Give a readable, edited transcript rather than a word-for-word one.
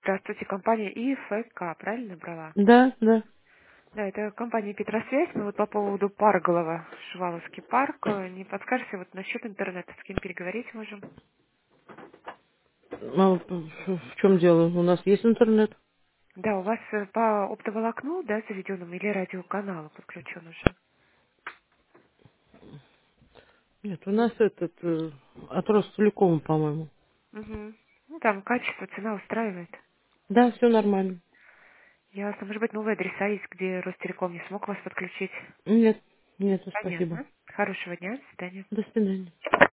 Здравствуйте, компания ИФК, правильно брала? Да, да. Да, это компания Петросвязь, но вот по поводу Парголова, Шуваловский парк, не подскажете вот насчет интернета, с кем переговорить можем? В чем дело? У нас есть интернет? Да, у вас по оптоволокну, да, заведенному или радиоканалу подключен уже? Нет, у нас этот от Ростелекома, по-моему. Угу. Ну, там качество, цена устраивает. Да, все нормально. Ясно. Может быть, новые адреса есть, где Ростелеком не смог вас подключить? Нет, нет, спасибо. Понятно. Хорошего дня. До свидания. До свидания.